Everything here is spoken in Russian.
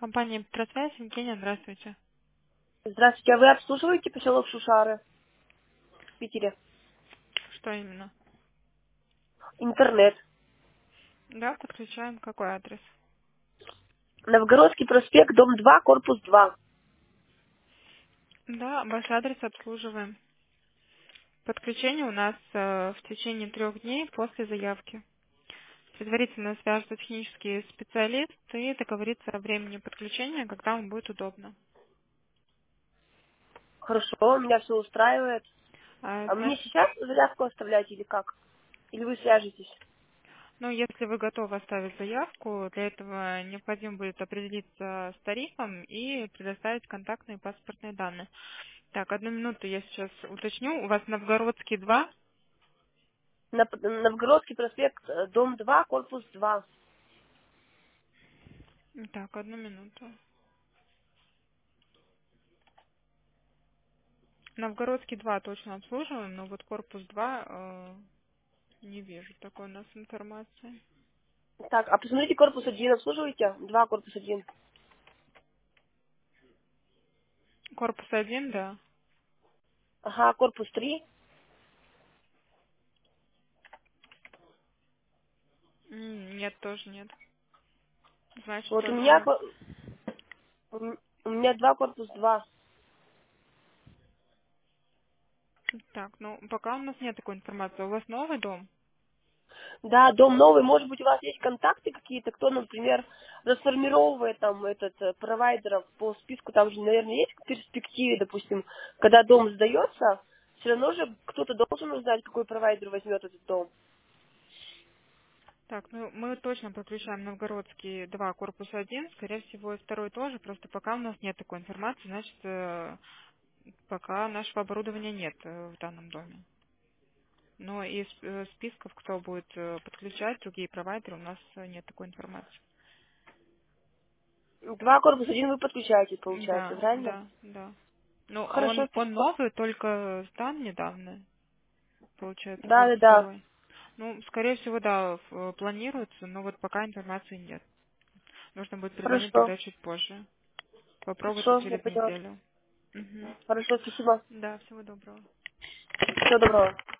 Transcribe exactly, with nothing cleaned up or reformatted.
компания «Петросвязь». Евгения, здравствуйте. Здравствуйте, а вы обслуживаете поселок Шушары в Питере? Что именно? Интернет. Да, подключаем. Какой адрес? Новгородский проспект, дом два, корпус два. Да, ваш адрес обслуживаем. Подключение у нас э, в течение трех дней после заявки. Предварительно свяжется технический специалист и договорится о времени подключения, когда вам будет удобно. Хорошо, меня все устраивает. А, А мне значит, сейчас заявку оставлять или как? Или вы свяжетесь? ну, если вы готовы оставить заявку, для этого необходимо будет определиться с тарифом и предоставить контактные и паспортные данные. Так, одну минуту я сейчас уточню. У вас Новгородский два. На- Новгородский проспект, э, дом два, корпус два. Так, одну минуту. Новгородский два точно обслуживаем, но вот корпус два э, не вижу такой у нас информации. Так, а посмотрите, корпус один обслуживаете? Два, корпус один. Корпус один, да. Ага, корпус три. М, Нет, тоже нет. Значит, Вот у меня, только... ко- у м- у меня два, корпус два. Так, ну, пока у нас нет такой информации. У вас новый дом? Да, дом новый. Может быть, у вас есть контакты какие-то, кто, например, расформировывает там этот э, провайдеров по списку, там же, наверное, есть в перспективе, допустим, когда дом сдается, все равно же кто-то должен узнать, какой провайдер возьмет этот дом. Так, ну, мы точно подключаем Новгородский два, корпус один. Скорее всего, и второй тоже. Просто пока у нас нет такой информации, значит, э, пока нашего оборудования нет э, в данном доме. Но из э, списков, кто будет э, подключать, другие провайдеры, у нас э, нет такой информации. Два корпус один вы подключаете, получается, Да, правильно? да, да. Ну, Хорошо, он, он спасибо. новый, только сдан недавно, получается, Да, да, корпус да. второй. Ну, скорее всего, да, в- э, планируется, но вот пока информации нет. Нужно будет перезвонить Хорошо. тогда чуть позже. Попробуйте Хорошо, я через поняла. неделю. Мгм. Хорошо, спасибо. Да, всего доброго. Всего доброго.